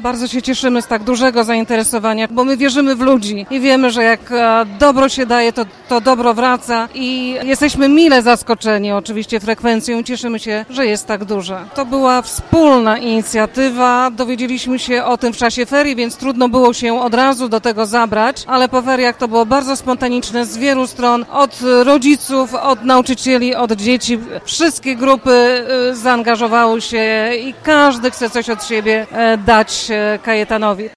Bardzo się cieszymy z tak dużego zainteresowania, bo my wierzymy w ludzi i wiemy, że jak dobro się daje, to dobro wraca i jesteśmy mile zaskoczeni oczywiście frekwencją i cieszymy się, że jest tak duża. To była wspólna inicjatywa, dowiedzieliśmy się o tym w czasie ferii, więc trudno było się od razu do tego zabrać, ale po feriach to było bardzo spontaniczne z wielu stron, od rodziców, od nauczycieli, od dzieci. Wszystkie grupy zaangażowały się i każdy chce coś od siebie dać Kajetanowi.